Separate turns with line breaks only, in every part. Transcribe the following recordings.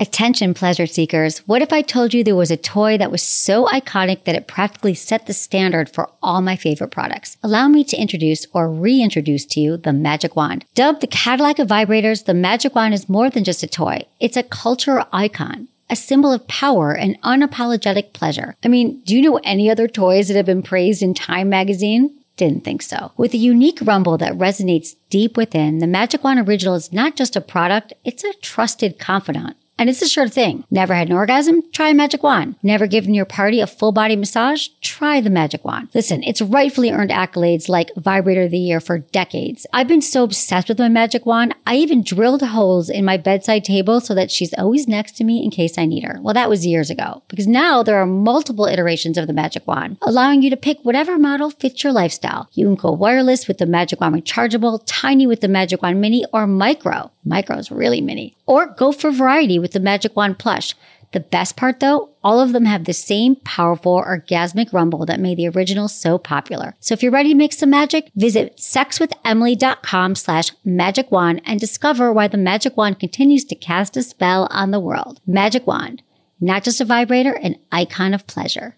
Attention, pleasure seekers. What if I told you there was a toy that was so iconic that it practically set the standard for all my favorite products? Allow me to introduce or reintroduce to you the Magic Wand. Dubbed the Cadillac of vibrators, the Magic Wand is more than just a toy. It's a cultural icon, a symbol of power and unapologetic pleasure. I mean, do you know any other toys that have been praised in Time magazine? Didn't think so. With a unique rumble that resonates deep within, the Magic Wand Original is not just a product, it's a trusted confidant. And it's a sure thing. Never had an orgasm? Try a Magic Wand. Never given your party a full body massage? Try the Magic Wand. Listen, it's rightfully earned accolades like Vibrator of the Year for decades. I've been so obsessed with my Magic Wand, I even drilled holes in my bedside table so that she's always next to me in case I need her. Well, that was years ago, because now there are multiple iterations of the Magic Wand, allowing you to pick whatever model fits your lifestyle. You can go wireless with the Magic Wand Rechargeable, tiny with the Magic Wand Mini, or micro. Micro is really mini. Or go for variety with the Magic Wand Plush. The best part though, all of them have the same powerful orgasmic rumble that made the original so popular. So if you're ready to make some magic, visit sexwithemily.com/magic wand and discover why the Magic Wand continues to cast a spell on the world. Magic Wand, not just a vibrator, an icon of pleasure.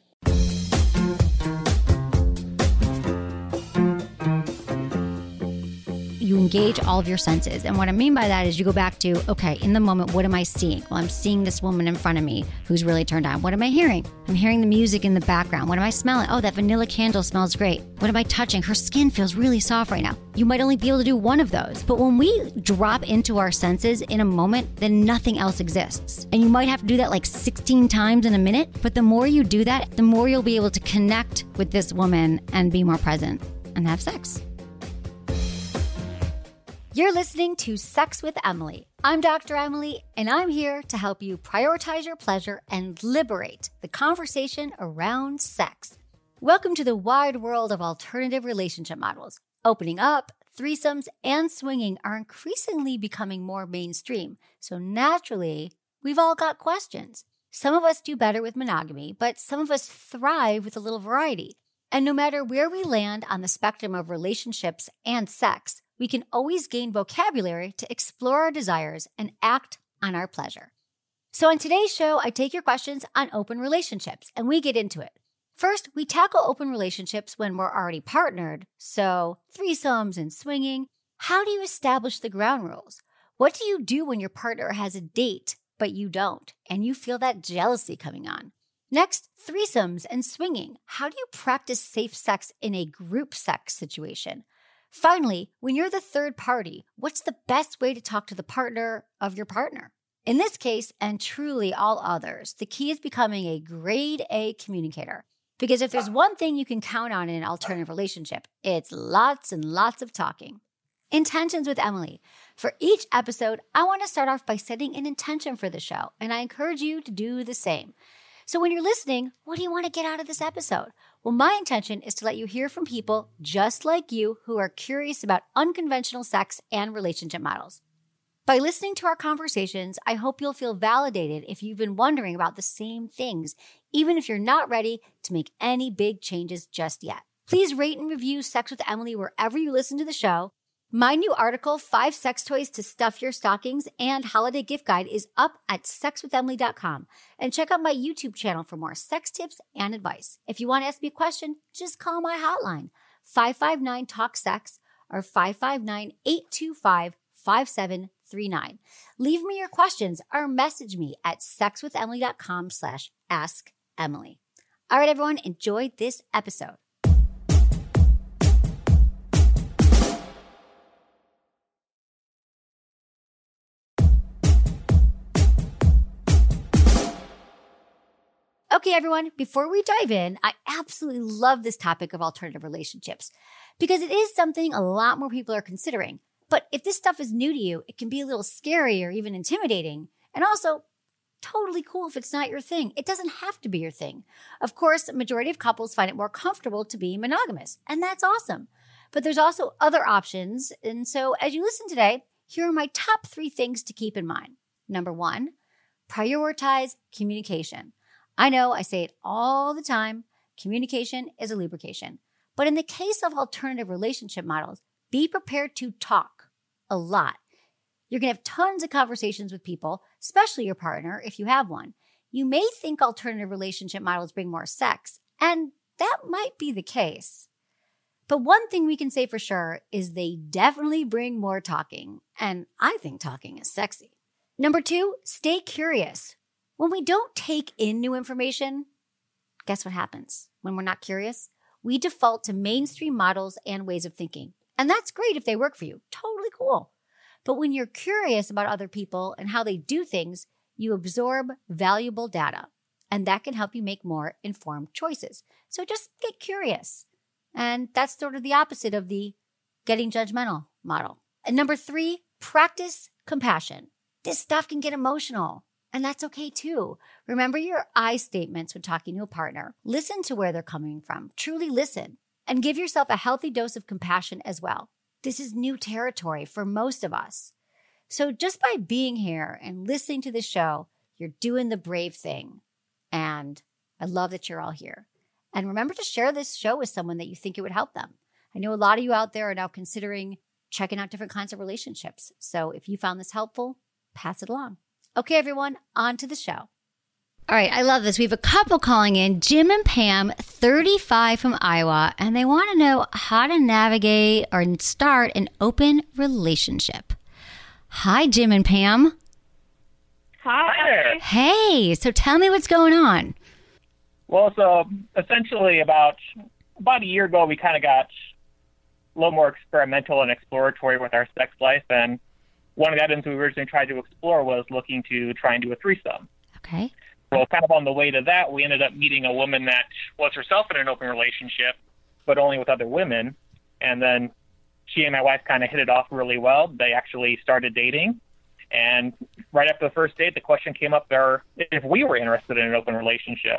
You engage all of your senses. And what I mean by that is you go back to, okay, in the moment, what am I seeing? Well, I'm seeing this woman in front of me who's really turned on. What am I hearing? I'm hearing the music in the background. What am I smelling? Oh, that vanilla candle smells great. What am I touching? Her skin feels really soft right now. You might only be able to do one of those. But when we drop into our senses in a moment, then nothing else exists. And you might have to do that like 16 times in a minute. But the more you do that, the more you'll be able to connect with this woman and be more present and have sex. You're listening to Sex with Emily. I'm Dr. Emily, and I'm here to help you prioritize your pleasure and liberate the conversation around sex. Welcome to the wide world of alternative relationship models. Opening up, threesomes, and swinging are increasingly becoming more mainstream, so naturally, we've all got questions. Some of us do better with monogamy, but some of us thrive with a little variety. And no matter where we land on the spectrum of relationships and sex, we can always gain vocabulary to explore our desires and act on our pleasure. So on today's show, I take your questions on open relationships, and we get into it. First, we tackle open relationships when we're already partnered, so threesomes and swinging. How do you establish the ground rules? What do you do when your partner has a date, but you don't, and you feel that jealousy coming on? Next, threesomes and swinging. How do you practice safe sex in a group sex situation? Finally, when you're the third party, what's the best way to talk to the partner of your partner? In this case, and truly all others, the key is becoming a grade A communicator. Because if there's one thing you can count on in an alternative relationship, it's lots and lots of talking. Intentions with Emily. For each episode, I want to start off by setting an intention for the show, and I encourage you to do the same. So when you're listening, what do you want to get out of this episode? Well, my intention is to let you hear from people just like you who are curious about unconventional sex and relationship models. By listening to our conversations, I hope you'll feel validated if you've been wondering about the same things, even if you're not ready to make any big changes just yet. Please rate and review Sex with Emily wherever you listen to the show. My new article, 5 Sex Toys to Stuff Your Stockings and Holiday Gift Guide, is up at sexwithemily.com. And check out my YouTube channel for more sex tips and advice. If you want to ask me a question, just call my hotline, 559-TALK-SEX or 559-825-5739. Leave me your questions or message me at sexwithemily.com/askemily. All right, everyone, enjoy this episode. Okay, everyone, before we dive in, I absolutely love this topic of alternative relationships because it is something a lot more people are considering. But if this stuff is new to you, it can be a little scary or even intimidating. And also, totally cool if it's not your thing. It doesn't have to be your thing. Of course, the majority of couples find it more comfortable to be monogamous, and that's awesome. But there's also other options. And so as you listen today, here are my top 3 things to keep in mind. Number 1, prioritize communication. I know I say it all the time, communication is a lubrication. But in the case of alternative relationship models, be prepared to talk a lot. You're going to have tons of conversations with people, especially your partner, if you have one. You may think alternative relationship models bring more sex, and that might be the case. But one thing we can say for sure is they definitely bring more talking, and I think talking is sexy. Number 2, stay curious. When we don't take in new information, guess what happens? When we're not curious, we default to mainstream models and ways of thinking. And that's great if they work for you. Totally cool. But when you're curious about other people and how they do things, you absorb valuable data, and that can help you make more informed choices. So just get curious. And that's sort of the opposite of the getting judgmental model. And number 3, practice compassion. This stuff can get emotional, and that's okay too. Remember your I statements when talking to a partner. Listen to where they're coming from. Truly listen, and give yourself a healthy dose of compassion as well. This is new territory for most of us. So just by being here and listening to the show, you're doing the brave thing. And I love that you're all here. And remember to share this show with someone that you think it would help them. I know a lot of you out there are now considering checking out different kinds of relationships. So if you found this helpful, pass it along. Okay, everyone, on to the show. All right, I love this. We have a couple calling in, Jim and Pam, 35 from Iowa, and they want to know how to navigate or start an open relationship. Hi, Jim and Pam.
Hi.
Hey, so tell me what's going on.
Well, so essentially about a year ago, we kind of got a little more experimental and exploratory with our sex life. And one of the items we originally tried to explore was looking to try and do a threesome.
Okay.
Well, kind of on the way to that, we ended up meeting a woman that was herself in an open relationship, but only with other women. And then she and my wife kind of hit it off really well. They actually started dating. And right after the first date, the question came up there if we were interested in an open relationship.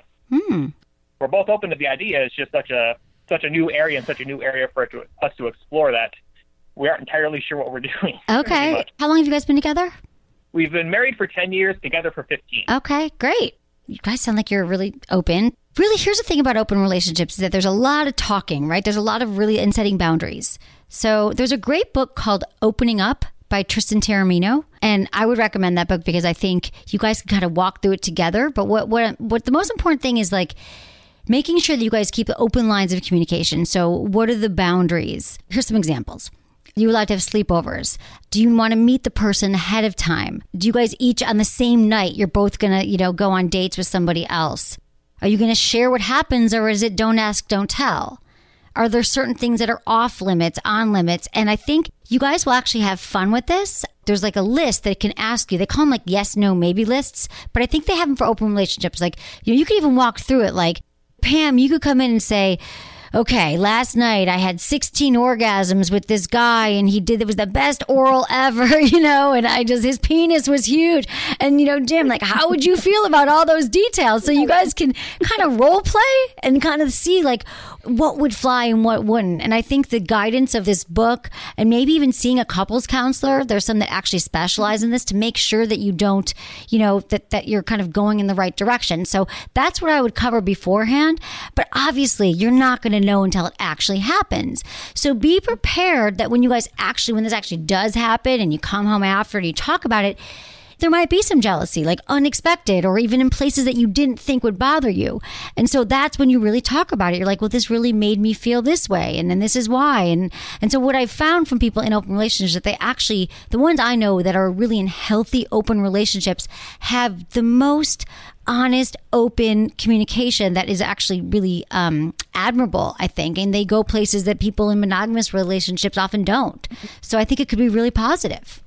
We're both open to the idea. It's just such a new area and such a new area for us to explore that we aren't entirely sure what we're doing.
Okay. How long have you guys been together?
We've been married for 10 years, together for 15.
Okay, great. You guys sound like you're really open. Really, here's the thing about open relationships is that there's a lot of talking, right? There's a lot of really setting boundaries. So there's a great book called Opening Up by Tristan Taormino. And I would recommend that book because I think you guys can kind of walk through it together. But what the most important thing is like making sure that you guys keep the open lines of communication. So what are the boundaries? Here's some examples. You allowed to have sleepovers? Do you want to meet the person ahead of time? Do you guys each on the same night, you're both going to, go on dates with somebody else? Are you going to share what happens, or is it don't ask, don't tell? Are there certain things that are off limits, on limits? And I think you guys will actually have fun with this. There's like a list that can ask you. They call them like yes, no, maybe lists. But I think they have them for open relationships. Like, you can even walk through it. Like, Pam, you could come in and say, okay, last night I had 16 orgasms with this guy and it was the best oral ever, and his penis was huge. And, Jim, like, how would you feel about all those details? So you guys can kind of role play and kind of see like what would fly and what wouldn't. And I think the guidance of this book and maybe even seeing a couples counselor, there's some that actually specialize in this to make sure that you don't, that you're kind of going in the right direction. So that's what I would cover beforehand. But obviously you're not going to know until it actually happens. So be prepared that when this actually does happen and you come home after and you talk about it, there might be some jealousy, like unexpected, or even in places that you didn't think would bother you. And so that's when you really talk about it. You're like, well, this really made me feel this way. And then this is why. And so what I've found from people in open relationships is that the ones I know that are really in healthy open relationships have the most honest, open communication that is actually really admirable, I think. And they go places that people in monogamous relationships often don't. So I think it could be really positive.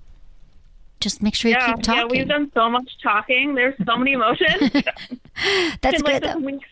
Just make sure you keep talking.
Yeah, we've done so much talking. There's so many emotions.
That's good.
This week's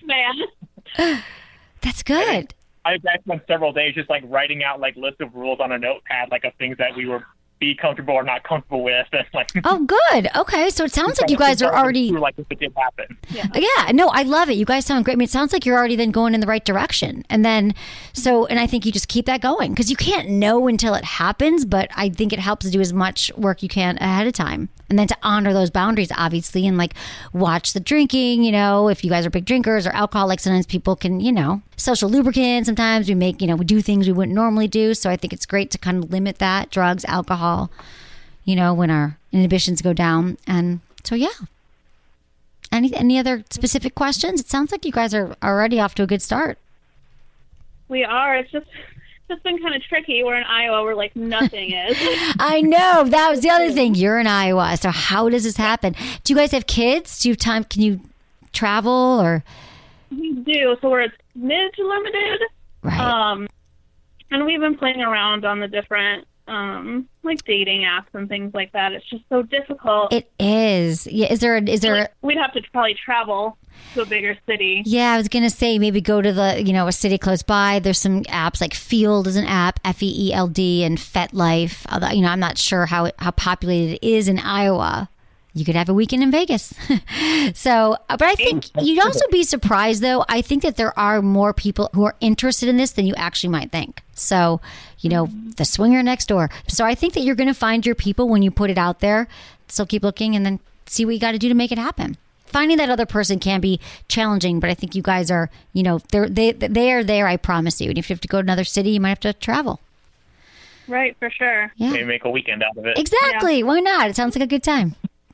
man.
That's good.
I spent several days just like writing out like lists of rules on a notepad, like of things that we were be comfortable or not comfortable with. And like,
oh, good. Okay, so it sounds like you guys are already
like if it did happen.
Yeah, no, I love it. You guys sound great. I mean, it sounds like you're already then going in the right direction. And then, and I think you just keep that going because you can't know until it happens. But I think it helps to do as much work you can ahead of time, and then to honor those boundaries, obviously, and like watch the drinking. If you guys are big drinkers or alcohol, like sometimes people can, social lubricant. Sometimes we make, we do things we wouldn't normally do. So I think it's great to kind of limit that, drugs, alcohol, when our inhibitions go down. And so, yeah. Any other specific questions? It sounds like you guys are already off to a good start.
We are. It's just been kind of tricky. We're in Iowa where like nothing is.
I know. That was the other thing. You're in Iowa. So how does this happen? Do you guys have kids? Do you have time? Can you travel or?
We do. So we're smidge limited.
Right.
And we've been playing around on the different like dating apps and things like that. It's just so difficult.
It is. Yeah. Is there
we'd have to probably travel to a bigger city.
Yeah, I was going to say maybe go to a city close by. There's some apps like Field is an app, FEELD, and FetLife. Although, I'm not sure how populated it is in Iowa. You could have a weekend in Vegas. So, but I think you'd also be surprised, though. I think that there are more people who are interested in this than you actually might think. So, the swinger next door. So I think that you're going to find your people when you put it out there. So keep looking and then see what you got to do to make it happen. Finding that other person can be challenging, but I think you guys are, they are there, I promise you. And if you have to go to another city, you might have to travel.
Right, for sure.
Yeah.
Maybe make a weekend out of it.
Exactly. Yeah. Why not? It sounds like a good time.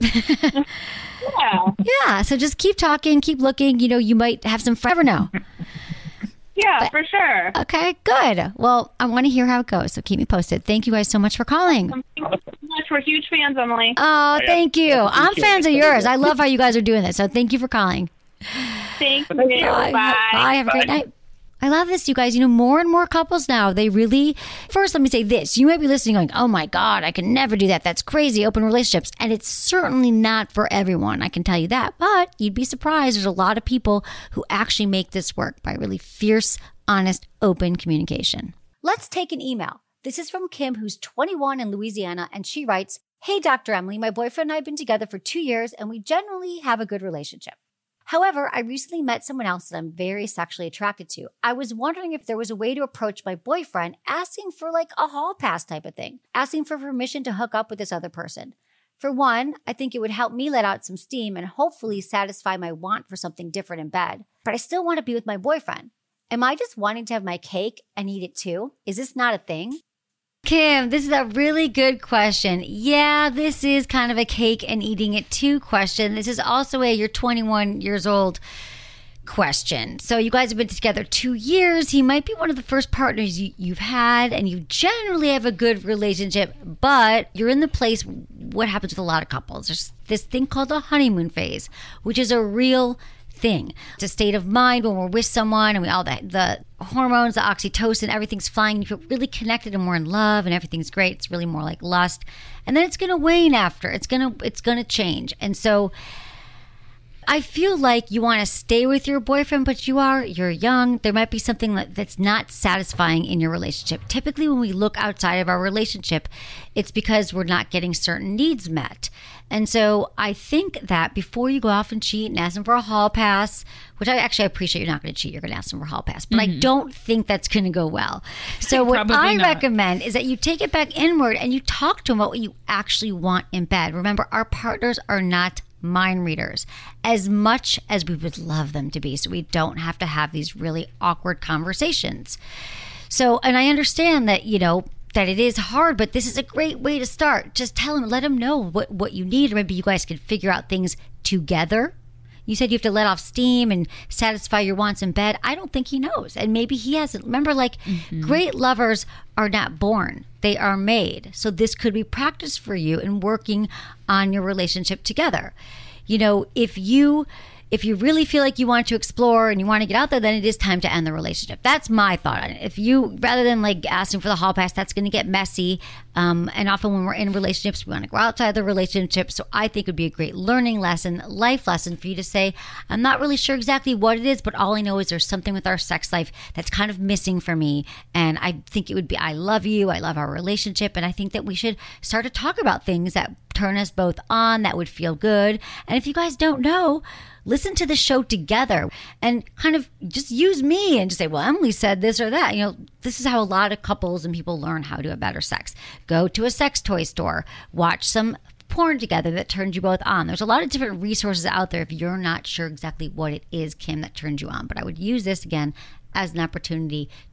Yeah. So just keep talking, keep looking. You might have some never know.
Yeah, for sure.
Okay, good. Well, I want to hear how it goes, so keep me posted. Thank you guys so much for calling.
Thank you so much. We're huge fans, Emily.
Oh, thank you. I'm fans of yours. I love how you guys are doing this, so thank you for calling.
Thank you.
Bye. Bye. Have a great night. I love this, you guys. More and more couples now, they really... First, let me say this. You might be listening going, oh my God, I can never do that. That's crazy, open relationships. And it's certainly not for everyone, I can tell you that. But you'd be surprised. There's a lot of people who actually make this work by really fierce, honest, open communication.
Let's take an email. This is from Kim, who's 21 in Louisiana, and she writes, Hey, Dr. Emily, my boyfriend and I have been together for 2 years, and we generally have a good relationship. However, I recently met someone else that I'm very sexually attracted to. I was wondering if there was a way to approach my boyfriend asking for like a hall pass type of thing, asking for permission to hook up with this other person. For one, I think it would help me let out some steam and hopefully satisfy my want for something different in bed. But I still want to be with my boyfriend. Am I just wanting to have my cake and eat it too? Is this not a thing?
Kim, this is a really good question. Yeah, this is kind of a cake and eating it too question. This is also you're 21 years old question. So you guys have been together 2 years. He might be one of the first partners you've had, and you generally have a good relationship, but you're in the place, what happens with a lot of couples. There's this thing called the honeymoon phase, which is a real thing. It's a state of mind when we're with someone and we all the hormones, the oxytocin, everything's flying. You feel really connected and we're in love and everything's great. It's really more like lust. And then it's going to wane after. It's going to change. And so I feel like you want to stay with your boyfriend, but you're young. There might be something that's not satisfying in your relationship. Typically, when we look outside of our relationship, it's because we're not getting certain needs met. And so I think that before you go off and cheat and ask him for a hall pass, which I appreciate you're not going to cheat, you're going to ask him for a hall pass, but I don't think that's going to go well. So what I recommend is that you take it back inward and you talk to him about what you actually want in bed. Remember, our partners are not mind readers as much as we would love them to be, so we don't have to have these really awkward conversations. So, and I understand that, that it is hard, but this is a great way to start. Just tell him, let him know what you need, or maybe you guys can figure out things together. You said you have to let off steam and satisfy your wants in bed. I don't think he knows, and maybe he hasn't. Remember, great lovers are not born. They are made. So this could be practice for you in working on your relationship together. If you really feel like you want to explore and you want to get out there, then it is time to end the relationship. That's my thought on it. If you, rather than asking for the hall pass, that's going to get messy. And often when we're in relationships, we want to go outside the relationship. So I think it would be a great learning lesson, life lesson for you to say, I'm not really sure exactly what it is, but all I know is there's something with our sex life that's kind of missing for me. And I think it would be, I love you. I love our relationship. And I think that we should start to talk about things that turn us both on, that would feel good. And if you guys don't know, listen to the show together and kind of just use me and just say, well, Emily said this or that. This is how a lot of couples and people learn how to have better sex. Go to a sex toy store, watch some porn together that turns you both on. There's a lot of different resources out there if you're not sure exactly what it is, Kim, that turns you on. But I would use this again as an opportunity to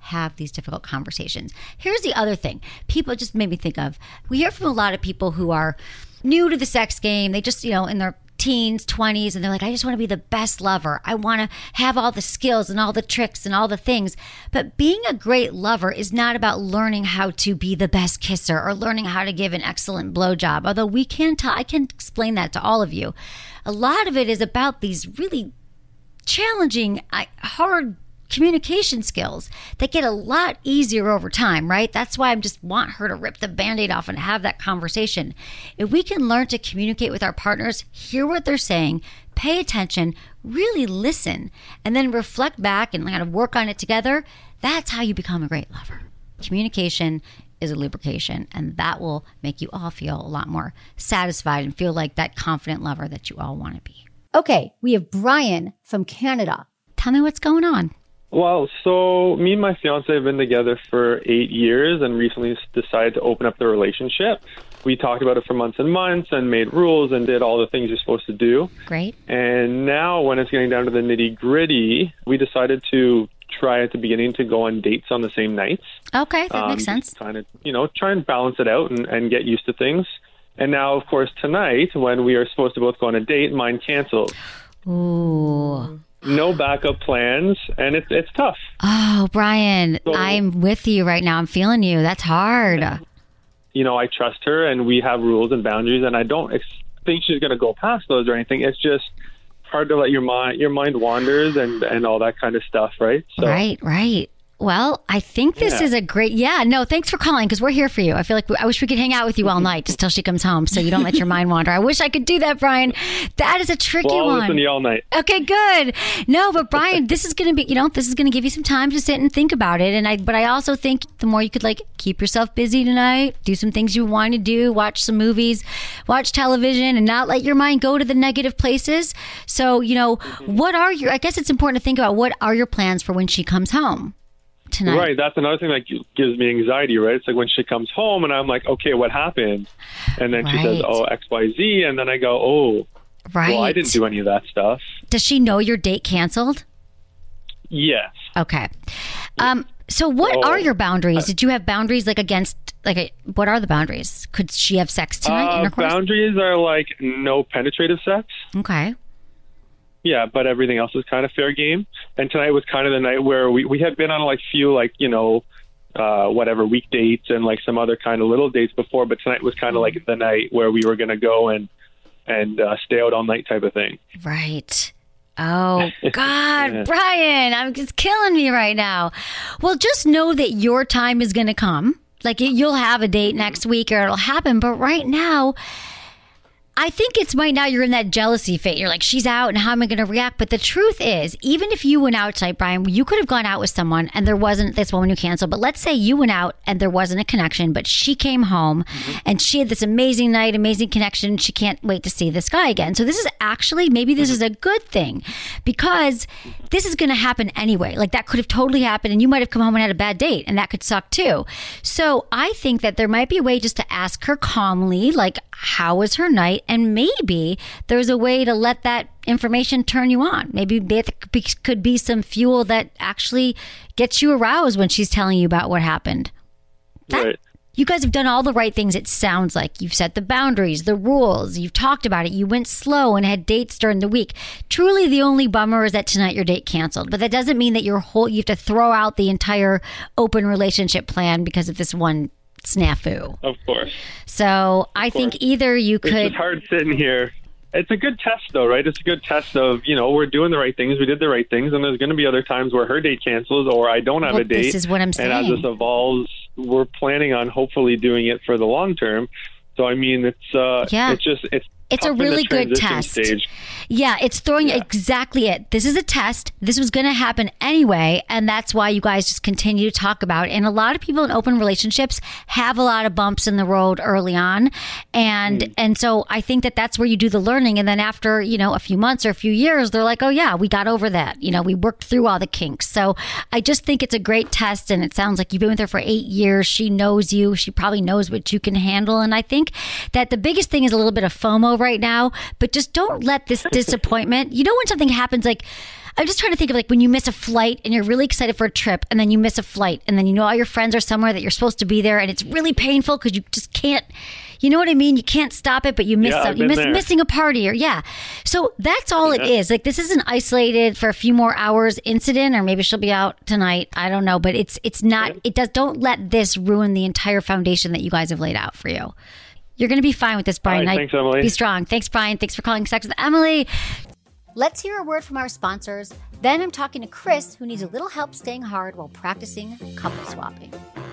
have these difficult conversations. Here's the other thing. People just made me think of, we hear from a lot of people who are new to the sex game. They just, in their teens, 20s, and they're like, I just want to be the best lover. I want to have all the skills and all the tricks and all the things. But being a great lover is not about learning how to be the best kisser or learning how to give an excellent blowjob. Although I can explain that to all of you. A lot of it is about these really challenging, hard communication skills that get a lot easier over time, right? That's why I just want her to rip the Band-Aid off and have that conversation. If we can learn to communicate with our partners, hear what they're saying, pay attention, really listen, and then reflect back and kind of work on it together, that's how you become a great lover. Communication is a lubrication, and that will make you all feel a lot more satisfied and feel like that confident lover that you all want to be.
Okay, we have Brian from Canada.
Tell me what's going on.
Well, so me and my fiance have been together for 8 years and recently decided to open up the relationship. We talked about it for months and months and made rules and did all the things you're supposed to do.
Great.
And now when it's getting down to the nitty-gritty, we decided to try at the beginning to go on dates on the same nights.
Okay, that makes sense.
Kind of, try and balance it out and get used to things. And now, of course, tonight, when we are supposed to both go on a date, mine canceled.
Ooh.
No backup plans, and it's tough.
Oh, Brian, so, I'm with you right now. I'm feeling you. That's hard.
I trust her, and we have rules and boundaries, and I don't think she's going to go past those or anything. It's just hard to let your mind wanders and all that kind of stuff, right? So,
Right. Well, I think this is a great, thanks for calling because we're here for you. I feel like I wish we could hang out with you all night just till she comes home so you don't let your mind wander. I wish I could do that, Brian. That is a tricky one.
I'll listen to you all night.
Okay, good. No, but Brian, this is going to be, this is going to give you some time to sit and think about it. But I also think the more you could keep yourself busy tonight, do some things you want to do, watch some movies, watch television and not let your mind go to the negative places. So, I guess it's important to think about what are your plans for when she comes home tonight.
Right, that's another thing that gives me anxiety, right? It's like when she comes home and I'm like, okay, what happened? And then she says, XYZ, and then I go, well, I didn't do any of that stuff.
Does she know your date canceled?
Yes.
Okay. So what are your boundaries? Did you have boundaries what are the boundaries? Could she have sex tonight?
Boundaries are no penetrative sex.
Okay.
Yeah, but everything else is kind of fair game. And tonight was kind of the night where we had been on few week dates and some other kind of little dates before, but tonight was kind of the night where we were going to go and stay out all night type of thing.
Right. Oh, God, yeah. Brian, I'm just killing me right now. Well, just know that your time is going to come. You'll have a date next week or it'll happen. But right now, I think it's right now you're in that jealousy phase. You're like, she's out and how am I going to react? But the truth is, even if you went out tonight, Brian, you could have gone out with someone and there wasn't this woman who canceled. But let's say you went out and there wasn't a connection, but she came home and she had this amazing night, amazing connection. She can't wait to see this guy again. So this is actually, maybe this is a good thing because this is going to happen anyway. That could have totally happened and you might have come home and had a bad date and that could suck too. So I think that there might be a way just to ask her calmly, how was her night? And maybe there's a way to let that information turn you on. Maybe there could be some fuel that actually gets you aroused when she's telling you about what happened.
Right.
You guys have done all the right things, it sounds like. You've set the boundaries, the rules. You've talked about it. You went slow and had dates during the week. Truly, the only bummer is that tonight your date canceled. But that doesn't mean that you have to throw out the entire open relationship plan because of this one snafu.
Of course.
So I think either you could...
It's just hard sitting here. It's a good test, though, right? It's a good test of, we're doing the right things. We did the right things. And there's going to be other times where her date cancels or I don't have a date.
This is what I'm saying.
And as this evolves, we're planning on hopefully doing it for the long term. So, I mean, it's a
really good test.
Stage.
Yeah, it's throwing exactly it. This is a test. This was going to happen anyway, and that's why you guys just continue to talk about it. And a lot of people in open relationships have a lot of bumps in the road early on, and so I think that that's where you do the learning. And then after a few months or a few years, they're like, oh yeah, we got over that. We worked through all the kinks. So I just think it's a great test, and it sounds like you've been with her for 8 years. She knows you. She probably knows what you can handle, and I think that the biggest thing is a little bit of FOMO middle right now, but just don't let this disappointment, you know, when something happens, like, I'm just trying to think of like when you miss a flight and you're really excited for a trip and then you miss a flight and then you know all your friends are somewhere that you're supposed to be there and it's really painful because you just can't, you know what I mean? You can't stop it, but you miss missing a party So that's all it is. Like, this is an isolated for a few more hours incident, or maybe she'll be out tonight. I don't know, but it's not, don't let this ruin the entire foundation that you guys have laid out for you. You're going to be fine with this, Brian.
Right, thanks, Emily.
Be strong. Thanks, Brian. Thanks for calling Sex with Emily.
Let's hear a word from our sponsors. Then I'm talking to Chris, who needs a little help staying hard while practicing couple swapping.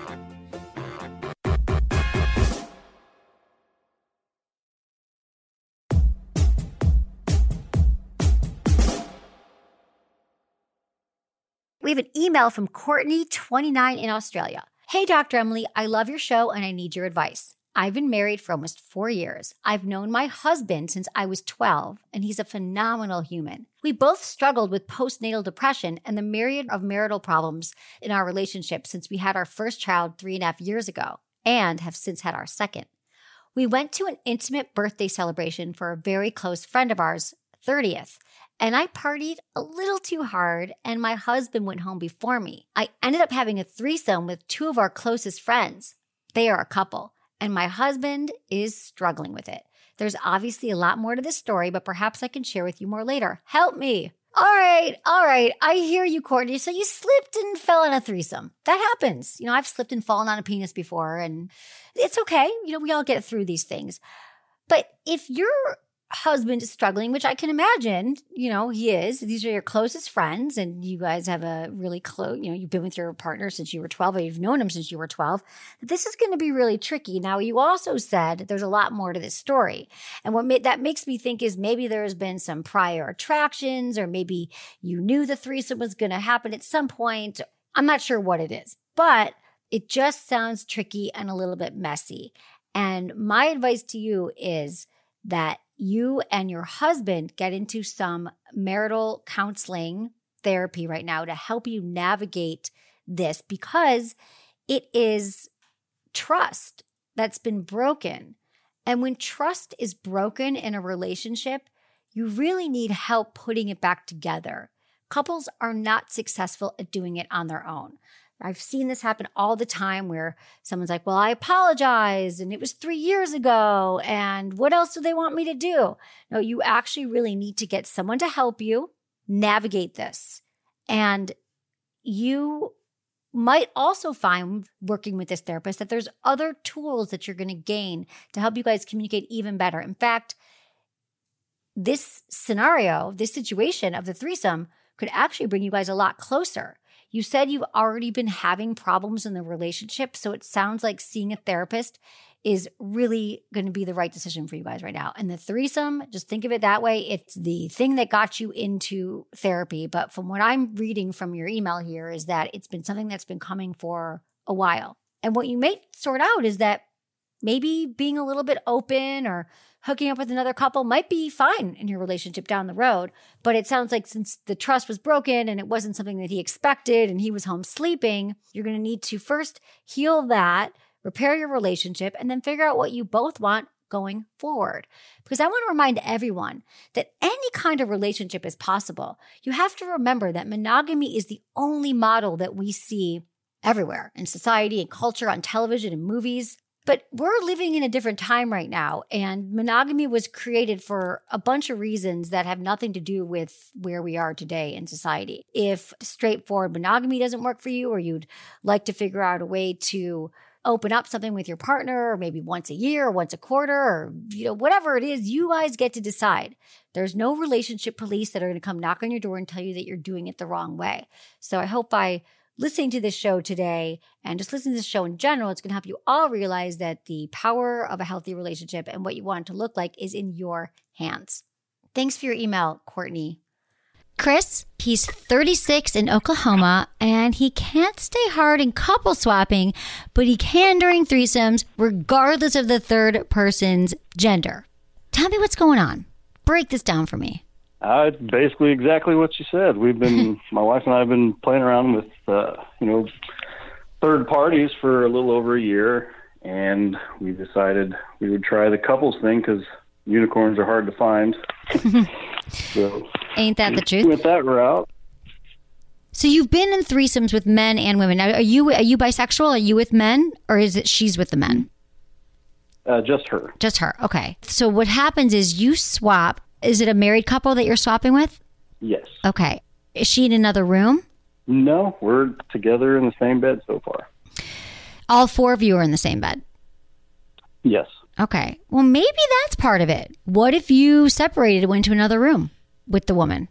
We have an email from Courtney, 29, in Australia. Hey, Dr. Emily, I love your show and I need your advice. I've been married for almost 4 years. I've known my husband since I was 12, and he's a phenomenal human. We both struggled with postnatal depression and the myriad of marital problems in our relationship since we had our first child 3.5 years ago, and have since had our second. We went to an intimate birthday celebration for a very close friend of ours, 30th, and I partied a little too hard, and my husband went home before me. I ended up having a threesome with 2 of our closest friends. They are a couple. And my husband is struggling with it. There's obviously a lot more to this story, but perhaps I can share with you more later. Help me. All right. I hear you, Courtney. So you slipped and fell on a threesome. That happens. You know, I've slipped and fallen on a penis before, and it's okay. You know, we all get through these things. But if your husband is struggling, which I can imagine, you know, he is. These are your closest friends, and you guys have a really close, you know, you've been with your partner since you were 12, or you've known him since you were 12. This is going to be really tricky. Now, you also said there's a lot more to this story. And what that makes me think is maybe there's been some prior attractions, or maybe you knew the threesome was going to happen at some point. I'm not sure what it is, but it just sounds tricky and a little bit messy. And my advice to you is that you and your husband get into some marital counseling therapy right now to help you navigate this, because it is trust that's been broken. And when trust is broken in a relationship, you really need help putting it back together. Couples are not successful at doing it on their own. I've seen this happen all the time where someone's like, well, I apologize, and it was 3 years ago, and what else do they want me to do? No, you actually really need to get someone to help you navigate this. And you might also find, working with this therapist, that there's other tools that you're going to gain to help you guys communicate even better. In fact, this scenario, this situation of the threesome could actually bring you guys a lot closer. You said you've already been having problems in the relationship, so it sounds like seeing a therapist is really going to be the right decision for you guys right now. And the threesome, just think of it that way. It's the thing that got you into therapy. But from what I'm reading from your email here is that it's been something that's been coming for a while. And what you may sort out is that maybe being a little bit open or hooking up with another couple might be fine in your relationship down the road. But it sounds like since the trust was broken and it wasn't something that he expected and he was home sleeping, you're going to need to first heal that, repair your relationship, and then figure out what you both want going forward. Because I want to remind everyone that any kind of relationship is possible. You have to remember that monogamy is the only model that we see everywhere in society and culture, on television and movies. But we're living in a different time right now, and monogamy was created for a bunch of reasons that have nothing to do with where we are today in society. If straightforward monogamy doesn't work for you, or you'd like to figure out a way to open up something with your partner, or maybe once a year or once a quarter, or whatever it is, you guys get to decide. There's no relationship police that are going to come knock on your door and tell you that you're doing it the wrong way. So I hope by listening to this show today and just listening to this show in general, it's going to help you all realize that the power of a healthy relationship and what you want it to look like is in your hands. Thanks for your email, Courtney.
Chris, he's 36 in Oklahoma, and he can't stay hard in couple swapping, but he can during threesomes, regardless of the third person's gender. Tell me what's going on. Break this down for me.
It's basically exactly what you said. We've been, my wife and I have been playing around with, third parties for a little over a year, and we decided we would try the couples thing because unicorns are hard to find. So
ain't that the truth?
With that route.
So you've been in threesomes with men and women. Now, are you bisexual? Are you with men, or is it she's with the men?
Just her.
Just her. Okay. So what happens is you swap. Is it a married couple that you're swapping with?
Yes.
Okay. Is she in another room?
No, we're together in the same bed so far.
All four of you are in the same bed?
Yes.
Okay. Well, maybe that's part of it. What if you separated and went to another room with the woman?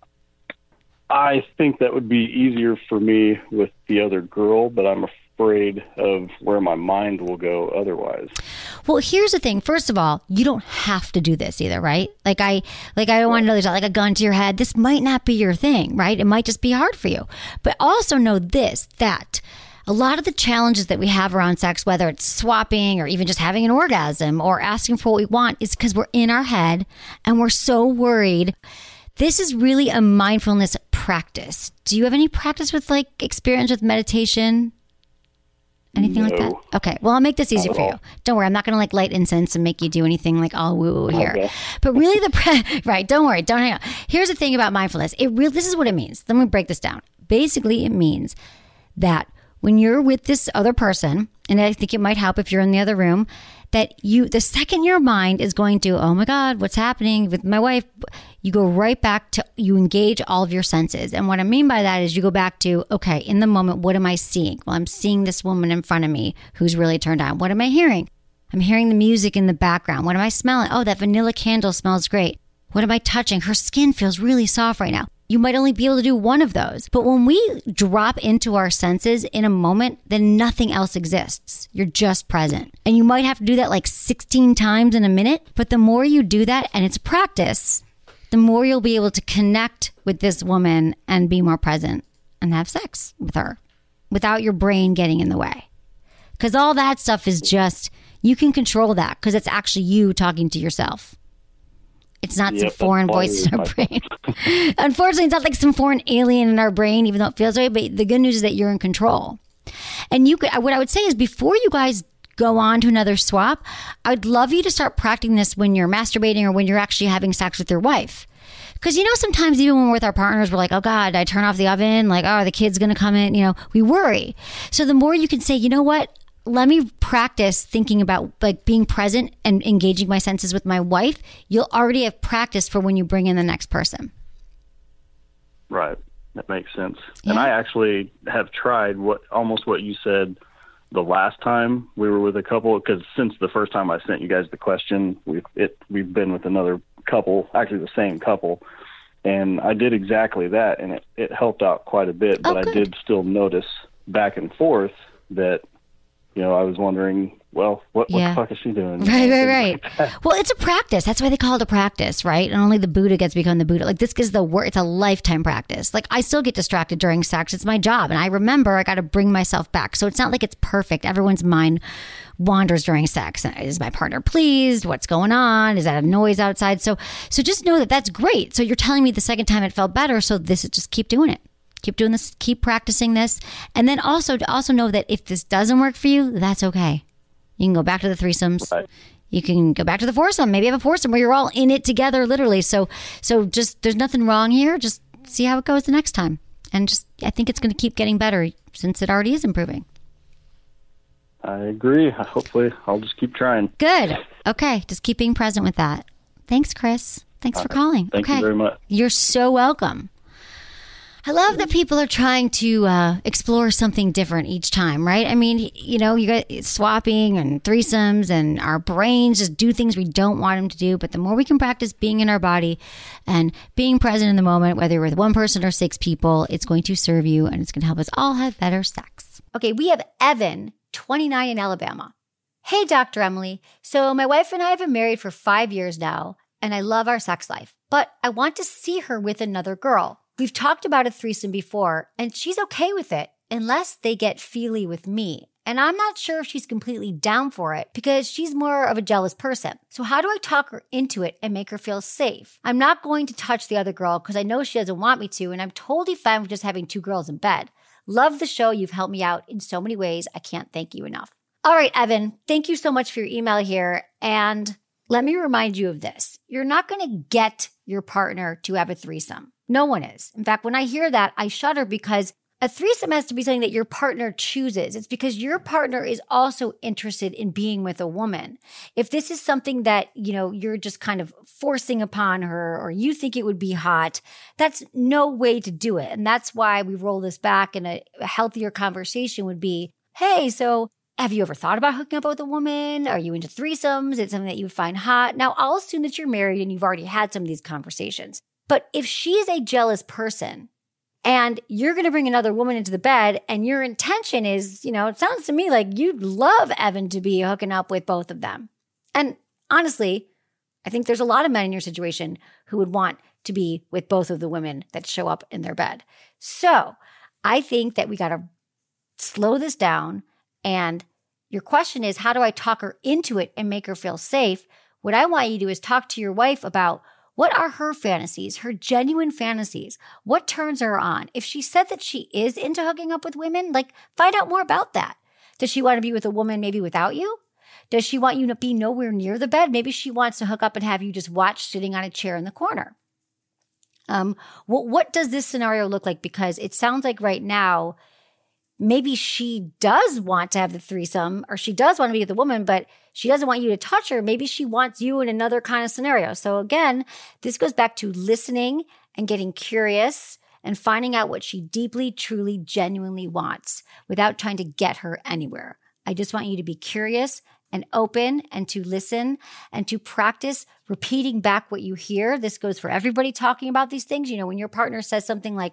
I think that would be easier for me with the other girl, but I'm afraid of where my mind will go otherwise.
Well, here's the thing. First of all, you don't have to do this either, right? I don't want to know there's like a gun to your head. This might not be your thing, right? It might just be hard for you. But also know this, that a lot of the challenges that we have around sex, whether it's swapping or even just having an orgasm or asking for what we want, is because we're in our head and we're so worried. This is really a mindfulness practice. Do you have any practice with like experience with meditation? Anything like that? Okay. Well, I'll make this easy for you. Don't worry. I'm not going to like light incense and make you do anything like all woo here. Okay. But really right. Don't worry. Don't hang on. Here's the thing about mindfulness. This is what it means. Let me break this down. Basically, it means that when you're with this other person, and I think it might help if you're in the other room, that the second your mind is going to, oh my God, what's happening with my wife? You go right back to, you engage all of your senses. And what I mean by that is you go back to, okay, in the moment, what am I seeing? Well, I'm seeing this woman in front of me who's really turned on. What am I hearing? I'm hearing the music in the background. What am I smelling? Oh, that vanilla candle smells great. What am I touching? Her skin feels really soft right now. You might only be able to do one of those. But when we drop into our senses in a moment, then nothing else exists. You're just present. And you might have to do that like 16 times in a minute. But the more you do that, and it's practice, the more you'll be able to connect with this woman and be more present and have sex with her without your brain getting in the way. Because all that stuff is just, you can control that because it's actually you talking to yourself. It's not some foreign voice in our brain. Unfortunately, it's not like some foreign alien in our brain, even though it feels right. But the good news is that you're in control. And what I would say is before you guys go on to another swap, I'd love you to start practicing this when you're masturbating or when you're actually having sex with your wife. Because, sometimes even when we're with our partners, we're like, oh, God, I turn off the oven. Like, oh, the kid's going to come in. We worry. So the more you can say, you know what? Let me practice thinking about like being present and engaging my senses with my wife. You'll already have practiced for when you bring in the next person.
Right. That makes sense.
Yeah.
And I actually have tried almost what you said the last time we were with a couple, because since the first time I sent you guys the question, we've been with another couple, actually the same couple. And I did exactly that, and it helped out quite a bit. But I did still notice back and forth that, I was wondering, well, what the fuck is she doing?
Right. Like well, it's a practice. That's why they call it a practice, right? And only the Buddha gets to become the Buddha. Like this is it's a lifetime practice. Like I still get distracted during sex. It's my job. And I remember I got to bring myself back. So it's not like it's perfect. Everyone's mind wanders during sex. Is my partner pleased? What's going on? Is that a noise outside? So just know that that's great. So you're telling me the second time it felt better. So just keep doing it. Keep doing this, keep practicing this. And then also know that if this doesn't work for you, that's okay. You can go back to the threesomes. Right. You can go back to the foursome. Maybe have a foursome where you're all in it together, literally. So just, there's nothing wrong here. Just see how it goes the next time. And I think it's going to keep getting better since it already is improving.
I agree. Hopefully I'll just keep trying.
Good. Okay. Just keep being present with that. Thanks, Chris. Thanks for calling.
Thank you very much.
You're so welcome. I love that people are trying to explore something different each time, right? I mean, you got swapping and threesomes and our brains just do things we don't want them to do. But the more we can practice being in our body and being present in the moment, whether you're with one person or 6 people, it's going to serve you and it's going to help us all have better sex.
Okay, we have Evan, 29 in Alabama. Hey, Dr. Emily. So my wife and I have been married for 5 years now, and I love our sex life, but I want to see her with another girl. We've talked about a threesome before, and she's okay with it unless they get feely with me. And I'm not sure if she's completely down for it because she's more of a jealous person. So how do I talk her into it and make her feel safe? I'm not going to touch the other girl because I know she doesn't want me to, and I'm totally fine with just having 2 girls in bed. Love the show. You've helped me out in so many ways. I can't thank you enough. All right, Evan, thank you so much for your email here. And
let me remind you of this. You're not going to get your partner to have a threesome. No one is. In fact, when I hear that, I shudder because a threesome has to be something that your partner chooses. It's because your partner is also interested in being with a woman. If this is something that, you're just kind of forcing upon her or you think it would be hot, that's no way to do it. And that's why we roll this back, and a healthier conversation would be, hey, so have you ever thought about hooking up with a woman? Are you into threesomes? Is it something that you would find hot? Now, I'll assume that you're married and you've already had some of these conversations. But if she's a jealous person, and you're going to bring another woman into the bed, and your intention is, it sounds to me like you'd love Evan to be hooking up with both of them. And honestly, I think there's a lot of men in your situation who would want to be with both of the women that show up in their bed. So I think that we got to slow this down. And your question is, how do I talk her into it and make her feel safe? What I want you to do is talk to your wife about what are her fantasies, her genuine fantasies? What turns her on? If she said that she is into hooking up with women, find out more about that. Does she want to be with a woman maybe without you? Does she want you to be nowhere near the bed? Maybe she wants to hook up and have you just watch sitting on a chair in the corner. What does this scenario look like? Because it sounds like right now, maybe she does want to have the threesome, or she does want to be with a woman, but she doesn't want you to touch her. Maybe she wants you in another kind of scenario. So again, this goes back to listening and getting curious and finding out what she deeply, truly, genuinely wants without trying to get her anywhere. I just want you to be curious and open and to listen and to practice repeating back what you hear. This goes for everybody talking about these things. When your partner says something like,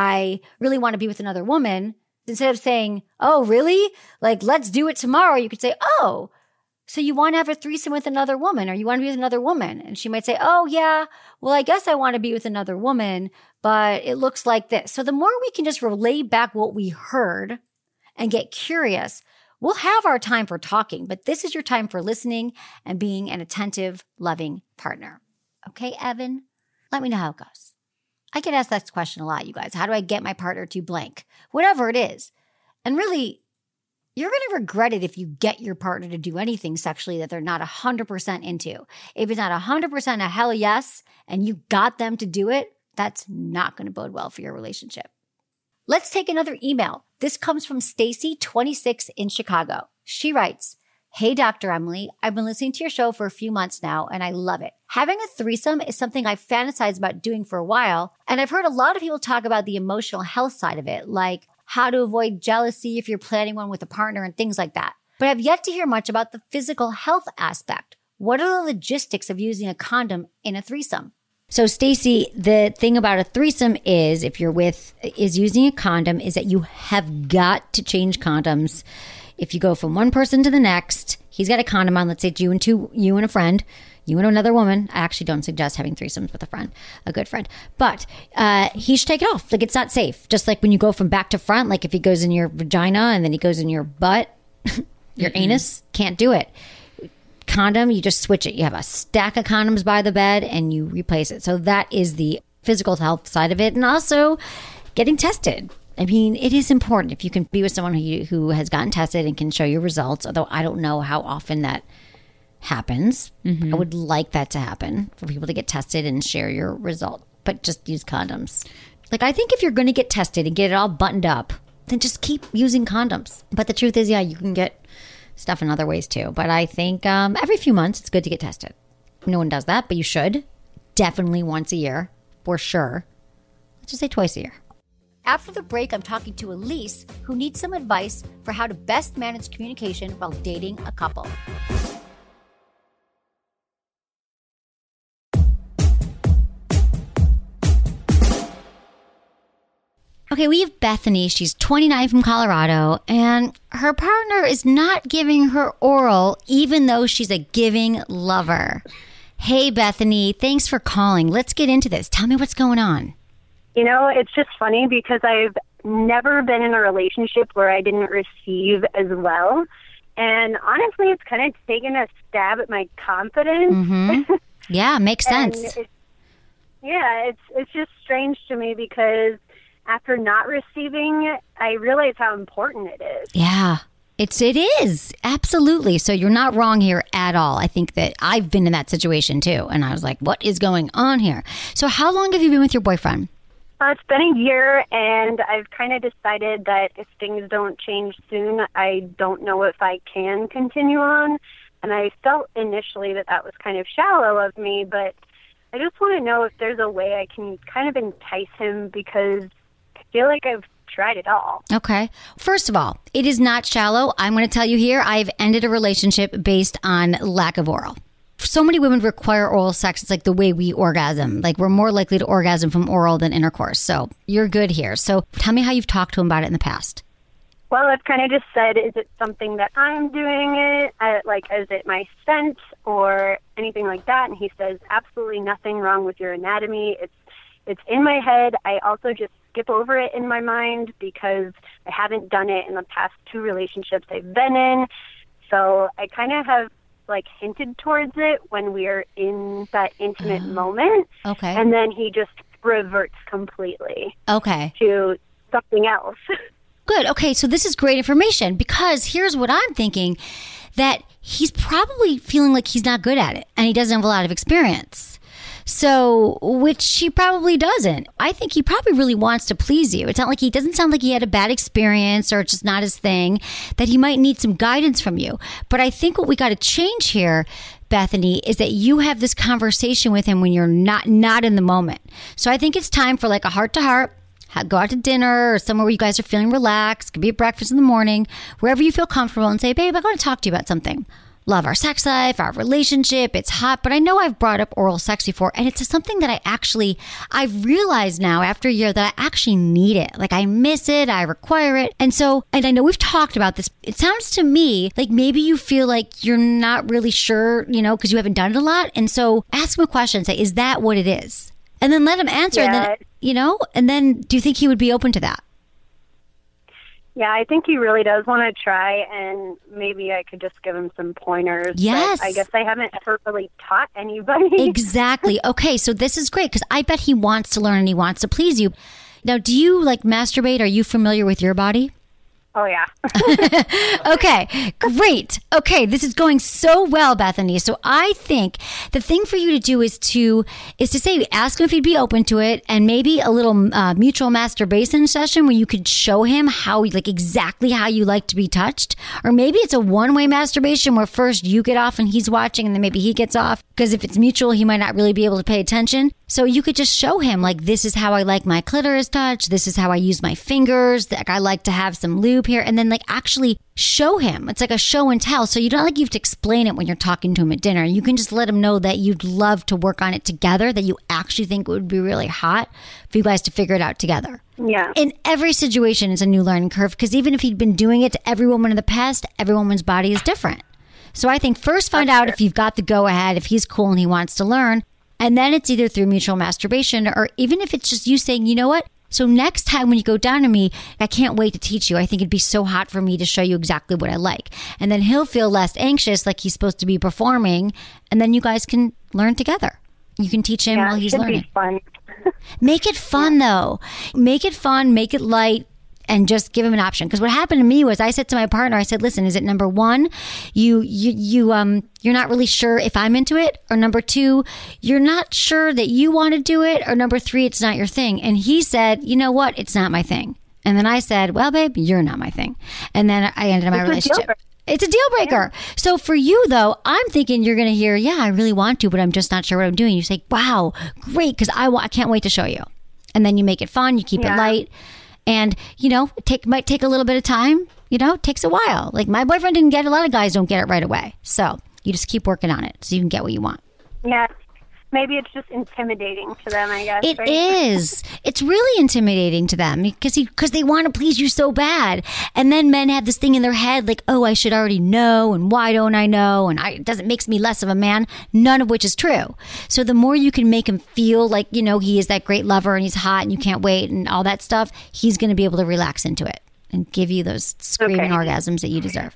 I really want to be with another woman, instead of saying, oh, really? Let's do it tomorrow, you could say, oh, so you want to have a threesome with another woman, or you want to be with another woman? And she might say, oh, yeah, well, I guess I want to be with another woman, but it looks like this. So the more we can just relay back what we heard and get curious, we'll have our time for talking, but this is your time for listening and being an attentive, loving partner. Okay, Evan? Let me know how it goes. I get asked that question a lot, you guys. How do I get my partner to blank? Whatever it is. And really, you're going to regret it if you get your partner to do anything sexually that they're not 100% into. If it's not 100% a hell yes, and you got them to do it, that's not going to bode well for your relationship. Let's take another email. This comes from Stacy, 26 in Chicago. She writes, hey, Dr. Emily, I've been listening to your show for a few months now, and I love it. Having a threesome is something I've fantasized about doing for a while, and I've heard a lot of people talk about the emotional health side of it, like how to avoid jealousy if you're planning one with a partner and things like that. But I've yet to hear much about the physical health aspect. What are the logistics of using a condom in a threesome? So Stacy, the thing about a threesome is, if you're using a condom, is that you have got to change condoms. If you go from one person to the next, he's got a condom on, let's say it's you and a friend, you and another woman. I actually don't suggest having threesomes with a good friend. But he should take it off. It's not safe. Just like when you go from back to front, if he goes in your vagina and then he goes in your butt, your anus, can't do it. Condom, you just switch it. You have a stack of condoms by the bed and you replace it. So that is the physical health side of it. And also getting tested. I mean, it is important if you can be with someone who has gotten tested and can show you results, although I don't know how often that happens. I would like that to happen, for people to get tested and share your result, but just use condoms. I think if you're going to get tested and get it all buttoned up, then just keep using condoms. But the truth is, yeah, you can get stuff in other ways too. But I think every few months it's good to get tested. No one does that, but you should. Definitely once a year, for sure. Let's just say twice a year.
After the break, I'm talking to Elise, who needs some advice for how to best manage communication while dating a couple.
Okay, we have Bethany. She's 29 from Colorado, and her partner is not giving her oral, even though she's a giving lover. Hey, Bethany, thanks for calling. Let's get into this. Tell me what's going on.
It's just funny because I've never been in a relationship where I didn't receive as well. And honestly, it's kind of taken a stab at my confidence.
Mm-hmm. Yeah, makes sense.
It's just strange to me because after not receiving, I realize how important it is.
Yeah. It is. Absolutely. So you're not wrong here at all. I think that I've been in that situation too. And I was like, what is going on here? So how long have you been with your boyfriend?
It's been a year, and I've kind of decided that if things don't change soon, I don't know if I can continue on. And I felt initially that that was kind of shallow of me, but I just want to know if there's a way I can kind of entice him, because I feel like I've tried it all.
Okay. First of all, it is not shallow. I'm going to tell you here, I've ended a relationship based on lack of oral. So many women require oral sex. It's like the way we orgasm. Like we're more likely to orgasm from oral than intercourse. So you're good here. So tell me how you've talked to him about it in the past.
Well, I've kind of just said, is it something that I'm doing it? Is it my scent or anything like that? And he says, absolutely nothing wrong with your anatomy. It's in my head. I also just skip over it in my mind because I haven't done it in the past 2 relationships I've been in. So I kind of have hinted towards it when we're in that intimate moment.
Okay.
And then he just reverts completely.
Okay.
To something else.
Good. Okay. So this is great information, because here's what I'm thinking, that he's probably feeling like he's not good at it and he doesn't have a lot of experience. So, which he probably doesn't. I think he probably really wants to please you. It's not like he doesn't sound like he had a bad experience or it's just not his thing, that he might need some guidance from you. But I think what we got to change here, Bethany, is that you have this conversation with him when you're not in the moment. So I think it's time for a heart to heart. Go out to dinner or somewhere where you guys are feeling relaxed. Could be at breakfast in the morning, wherever you feel comfortable, and say, babe, I want to talk to you about something. Love our sex life, our relationship. It's hot, but I know I've brought up oral sex before, and it's something that I've realized now after a year that I actually need it. I miss it. I require it. And I know we've talked about this. It sounds to me like maybe you feel like you're not really sure, because you haven't done it a lot. And so ask him a question. Say, is that what it is? And then let him answer.
Yeah.
And then, and then do you think he would be open to that?
Yeah, I think he really does want to try, and maybe I could just give him some pointers.
Yes.
But I guess I haven't ever really taught anybody.
Exactly. Okay, so this is great, because I bet he wants to learn and he wants to please you. Now, do you masturbate? Are you familiar with your body?
Oh, yeah.
Okay, great. Okay, this is going so well, Bethany. So I think the thing for you to do is to say, ask him if he'd be open to it, and maybe a little mutual masturbation session where you could show him how, exactly how you like to be touched. Or maybe it's a one-way masturbation where first you get off and he's watching, and then maybe he gets off, because if it's mutual, he might not really be able to pay attention. So you could just show him, this is how I like my clitoris touched. This is how I use my fingers. I like to have some lube here. And then actually show him. It's like a show and tell. So you don't you have to explain it when you're talking to him at dinner. You can just let him know that you'd love to work on it together, that you actually think it would be really hot for you guys to figure it out together.
Yeah.
In every situation is a new learning curve, because even if he'd been doing it to every woman in the past, every woman's body is different. So I think first find out if you've got the go ahead, if he's cool and he wants to learn. And then it's either through mutual masturbation, or even if it's just you saying, you know what? So next time when you go down to me, I can't wait to teach you. I think it'd be so hot for me to show you exactly what I like. And then he'll feel less anxious, like he's supposed to be performing. And then you guys can learn together. You can teach him while he's learning.
Be fun.
Make it fun, though. Make it fun, make it light. And just give him an option. Because what happened to me was I said to my partner, I said, listen, is it number one, you're not really sure if I'm into it? Or number two, you're not sure that you want to do it? Or number three, it's not your thing? And he said, you know what? It's not my thing. And then I said, well, babe, you're not my thing. And then I ended my relationship. It's a deal breaker. Yeah. So for you, though, I'm thinking you're going to hear, yeah, I really want to, but I'm just not sure what I'm doing. You say, wow, great, because I can't wait to show you. And then you make it fun. You keep it light. And, it might take a little bit of time. It takes a while. Like my boyfriend didn't get it. A lot of guys don't get it right away. So you just keep working on it so you can get what you want.
Yeah. Maybe it's just intimidating to them, I guess.
It is. It's really intimidating to them because they want to please you so bad. And then men have this thing in their head like, oh, I should already know. And why don't I know? And it doesn't makes me less of a man. None of which is true. So the more you can make him feel like, he is that great lover and he's hot and you can't wait and all that stuff, he's going to be able to relax into it and give you those screaming orgasms that you deserve.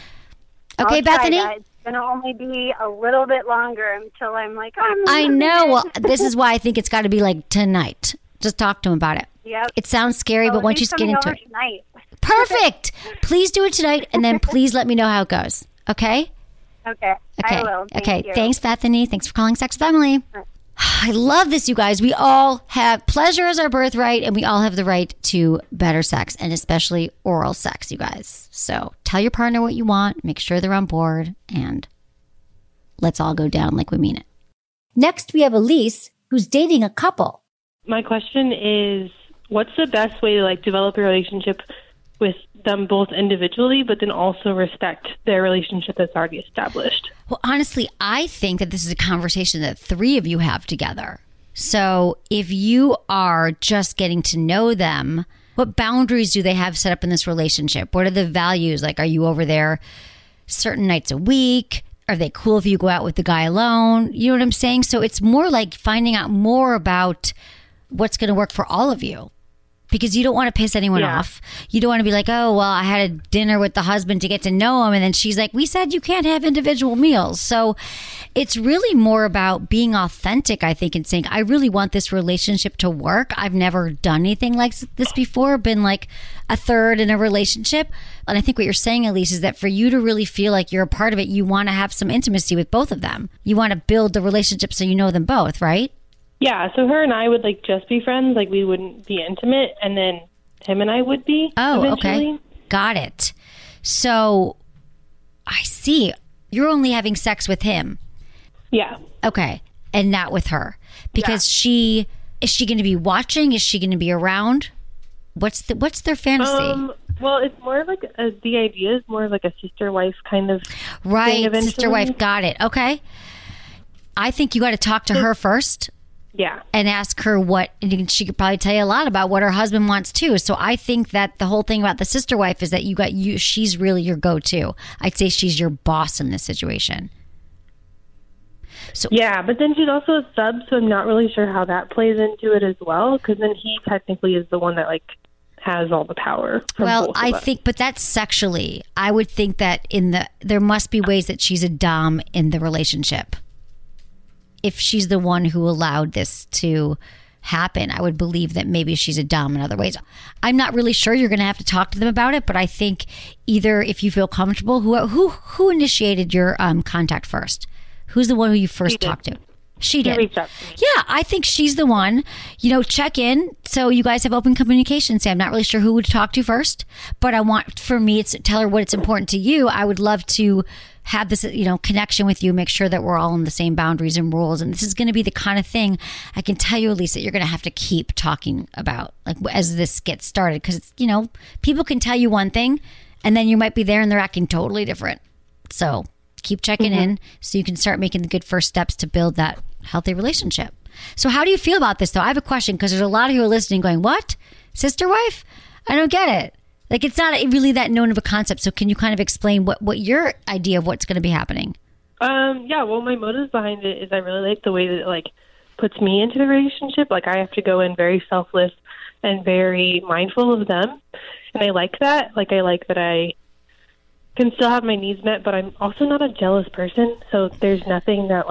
Okay, Bethany?
It's going to only be a little bit longer until I'm like,
I know. Well, this is why I think it's got to be like tonight. Just talk to him about it.
Yep.
It sounds scary, but once you get into it.
Tonight.
Perfect. Please do it tonight, and then please let me know how it goes. Okay?
Okay. I will. Thank you.
Thanks, Bethany. Thanks for calling Sex with Emily. I love this, you guys. We all have pleasure as our birthright, and we all have the right to better sex, and especially oral sex, you guys. So tell your partner what you want, make sure they're on board, and let's all go down like we mean it. Next, we have Elise, who's dating a couple.
My question is, what's the best way to develop a relationship with them both individually, but then also respect their relationship that's already established?
Well, honestly, I think that this is a conversation that three of you have together. So if you are just getting to know them, what boundaries do they have set up in this relationship? What are the values? Are you over there certain nights a week? Are they cool if you go out with the guy alone? You know what I'm saying? So it's more like finding out more about what's going to work for all of you. Because you don't want to piss anyone off. You don't want to be like, oh, well, I had a dinner with the husband to get to know him. And then she's like, we said you can't have individual meals. So it's really more about being authentic, I think, and saying, I really want this relationship to work. I've never done anything like this before, been like a third in a relationship. And I think what you're saying, Elise, is that for you to really feel like you're a part of it, you want to have some intimacy with both of them. You want to build the relationship so you know them both, right?
Yeah, so her and I would just be friends, we wouldn't be intimate, and then him and I would be eventually.
Okay. Got it. So I see. You're only having sex with him.
Yeah.
Okay. And not with her. Because is she going to be watching? Is she going to be around? What's their fantasy?
Well, it's more the idea is more like a sister-wife kind of
right,
thing
sister-wife. Got it. Okay. I think you got to talk to her first.
Yeah.
And ask her and she could probably tell you a lot about what her husband wants too. So I think that the whole thing about the sister wife is that she's really your go-to. I'd say she's your boss in this situation. So
yeah, but then she's also a sub, so I'm not really sure how that plays into it as well, because then he technically is the one that has all the power.
Well, I think, but that's sexually. I would think that there must be ways that she's a dom in the relationship. If she's the one who allowed this to happen, I would believe that maybe she's a dom in other ways. I'm not really sure. You're going to have to talk to them about it, but I think either if you feel comfortable, who initiated your contact first? Who's the one who you first talked to? She did.
Reached out to me.
Yeah, I think she's the one. Check in so you guys have open communication. Say, I'm not really sure who to talk to first, but I want for me to tell her what it's important to you. I would love to have this, connection with you, make sure that we're all in the same boundaries and rules. And this is going to be the kind of thing I can tell you, Elise, that you're going to have to keep talking about, as this gets started. Because, people can tell you one thing and then you might be there and they're acting totally different. So keep checking in so you can start making the good first steps to build that healthy relationship. So how do you feel about this, though? I have a question because there's a lot of you who are listening going, what? Sister wife? I don't get it. It's not really that known of a concept. So can you kind of explain what your idea of what's going to be happening?
Yeah, well, my motives behind it is I really like the way that it puts me into the relationship. I have to go in very selfless and very mindful of them. And I like that. I like that I can still have my needs met, but I'm also not a jealous person. So there's nothing that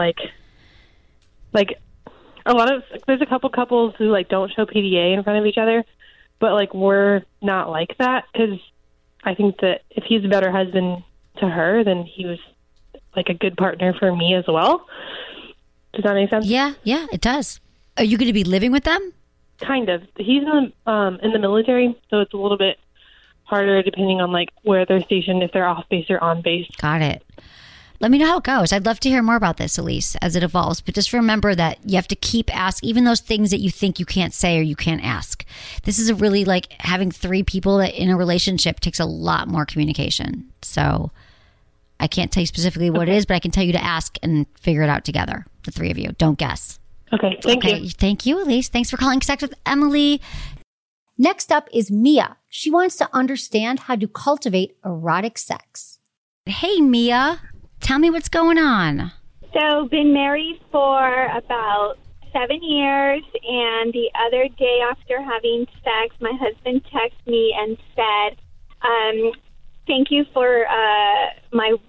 there's a couple couples who don't show PDA in front of each other. But, we're not like that, because I think that if he's a better husband to her, then he was, a good partner for me as well. Does that make sense?
Yeah, it does. Are you going to be living with them?
Kind of. He's in the military, so it's a little bit harder depending on, where they're stationed, if they're off base or on base.
Got it. Let me know how it goes. I'd love to hear more about this, Elise, as it evolves. But just remember that you have to keep asking, even those things that you think you can't say or you can't ask. This is a really having three people that in a relationship takes a lot more communication. So I can't tell you specifically what it is, but I can tell you to ask and figure it out together, the three of you. Don't guess.
Okay, thank you.
Thank you, Elise. Thanks for calling Sex with Emily.
Next up is Mia. She wants to understand how to cultivate erotic sex.
Hey, Mia. Tell me what's going on.
So, been married for about 7 years, and the other day after having sex, my husband texted me and said, thank you for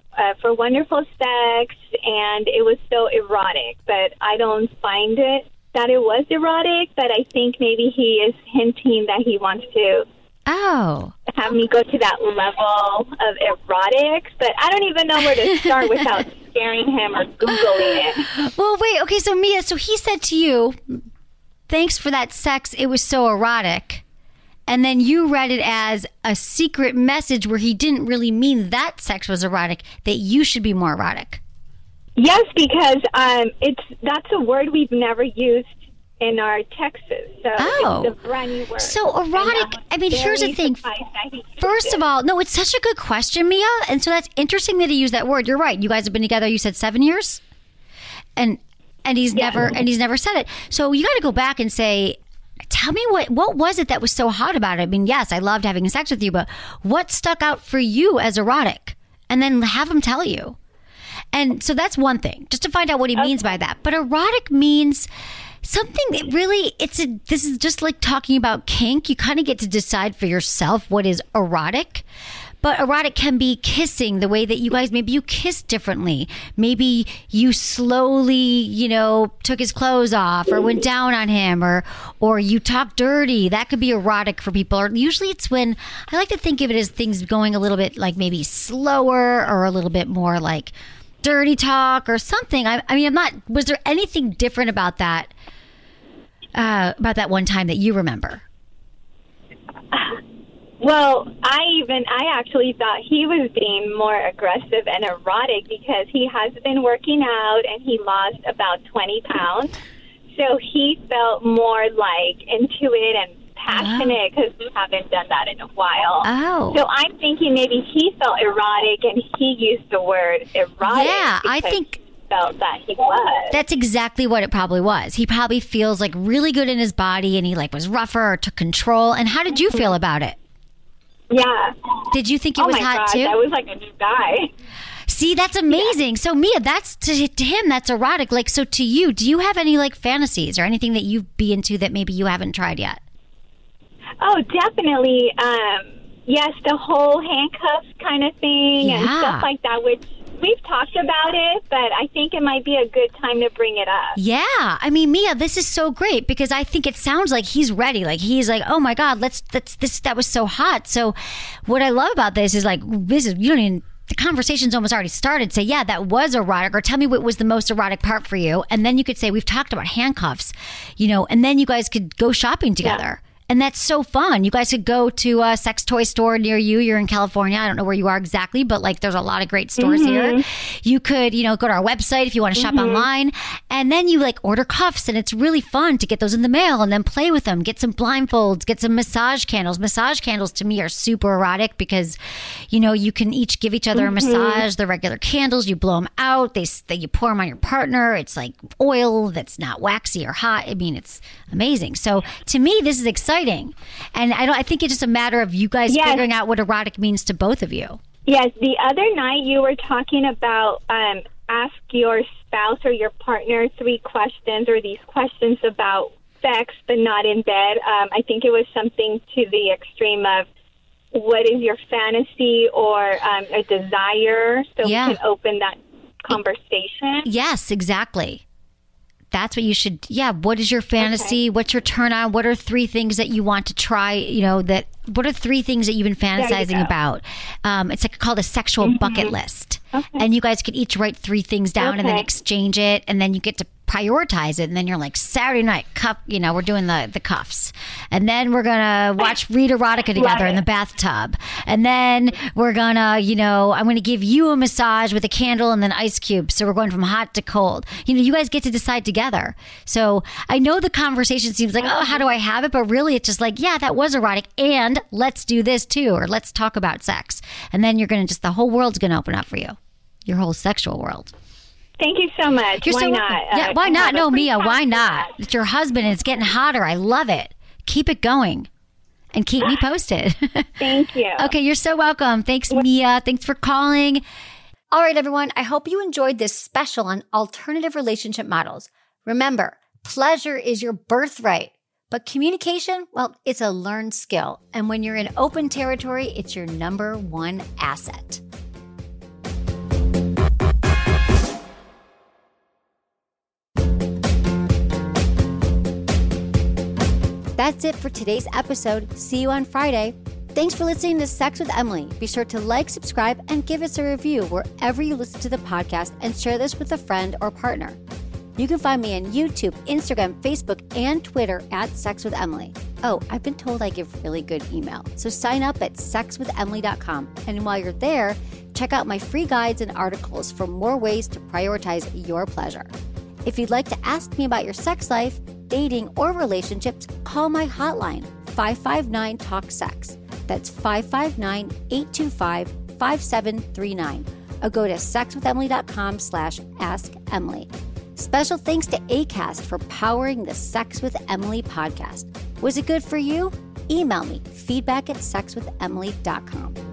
wonderful sex, and it was so erotic, but I don't find it that it was erotic, but I think maybe he is hinting that he wants to have me go to that level of erotic, but I don't even know where to start without scaring him or Googling it.
Well, wait, okay, so Mia, so he said to you, thanks for that sex, it was so erotic. And then you read it as a secret message where he didn't really mean that sex was erotic, that you should be more erotic.
Yes, because that's a word we've never used in our texts. So it's a brand new word.
So erotic, I mean, here's the thing. First of all, no, it's such a good question, Mia. And so that's interesting that he used that word. You're right. You guys have been together, you said 7 years? And he's never said it. So you got to go back and say, tell me what was it that was so hot about it? I mean, yes, I loved having sex with you, but what stuck out for you as erotic? And then have him tell you. And so that's one thing, just to find out what he means by that. But erotic means something that really, this is just like talking about kink. You kind of get to decide for yourself what is erotic. But erotic can be kissing the way that you guys, maybe you kiss differently. Maybe you slowly, took his clothes off or went down on him or you talk dirty. That could be erotic for people. Or usually it's when, I like to think of it as things going a little bit like maybe slower or a little bit more like dirty talk or something. Was there anything different about that one time that you remember?
Well, I actually thought he was being more aggressive and erotic because he has been working out and he lost about 20 pounds. So he felt more like into it and passionate because we haven't done that in a while. Oh. So I'm thinking maybe he felt erotic and he used the word erotic.
Yeah, I think
felt that he was.
That's exactly what it probably was. He probably feels like really good in his body and he like was rougher or took control. And how did you feel about it?
Yeah.
Did you think it was hot too?
That was like a new guy.
See, that's amazing. Yeah. So Mia, that's to him, that's erotic. Like, so to you, do you have any like fantasies or anything that you'd be into that maybe you haven't tried yet?
Oh, definitely. Yes, the whole handcuffs kind of thing and stuff like that, which we've talked about it, but I think it might be a good time to bring it up. Yeah.
I mean, Mia, this is so great because I think it sounds like he's ready. Like he's like, oh my God, that was so hot. So what I love about this is like, the conversation's almost already started. Say, yeah, that was erotic, or tell me what was the most erotic part for you. And then you could say, we've talked about handcuffs, and then you guys could go shopping together. Yeah. And that's so fun. You guys could go to a sex toy store near you. You're in California. I don't know where you are exactly, but like there's a lot of great stores here. You could, go to our website if you want to shop online. And then you like order cuffs and it's really fun to get those in the mail and then play with them. Get some blindfolds, get some massage candles. Massage candles to me are super erotic because, you can each give each other a massage. They're regular candles. You blow them out. You pour them on your partner. It's like oil that's not waxy or hot. I mean, it's amazing. So to me, this is exciting. And I think it's just a matter of you guys figuring out what erotic means to both of you.
Yes, the other night you were talking about ask your spouse or your partner 3 questions or these questions about sex but not in bed. I think it was something to the extreme of what is your fantasy or a desire so we can open that conversation.
Yes, exactly. That's what you should, what is your fantasy? Okay. What's your turn on? What are 3 things that you want to try, what are 3 things that you've been fantasizing about? It's like called a sexual bucket list. Okay. And you guys could each write 3 things down and then exchange it. And then you get to prioritize it. And then you're like, Saturday night, we're doing the cuffs. And then we're going to read erotica together in the bathtub. And then we're going to, I'm going to give you a massage with a candle and then ice cubes. So we're going from hot to cold. You guys get to decide together. So I know the conversation seems like, oh, how do I have it? But really it's just like, yeah, that was erotic. And let's do this too. Or let's talk about sex. And then you're going to the whole world's going to open up for you. Your whole sexual world.
Thank you so much.
Why not? Yeah, why not? No, Mia, why not? It's your husband and it's getting hotter. I love it. Keep it going and keep me posted.
Thank you.
Okay, you're so welcome. Thanks, Mia. Thanks for calling.
All right, everyone. I hope you enjoyed this special on alternative relationship models. Remember, pleasure is your birthright, but communication, well, it's a learned skill. And when you're in open territory, it's your number 1 asset.
That's it for today's episode. See you on Friday. Thanks for listening to Sex with Emily. Be sure to like, subscribe, and give us a review wherever you listen to the podcast, and share this with a friend or partner. You can find me on YouTube, Instagram, Facebook, and Twitter at Sex with Emily. Oh, I've been told I give really good email. So sign up at sexwithemily.com. And while you're there, check out my free guides and articles for more ways to prioritize your pleasure. If you'd like to ask me about your sex life, dating, or relationships, call my hotline, 559-TALK-SEX. That's 559-825-5739. Or go to sexwithemily.com/askemily. Special thanks to ACAST for powering the Sex with Emily podcast. Was it good for you? Email me, feedback@sexwithemily.com.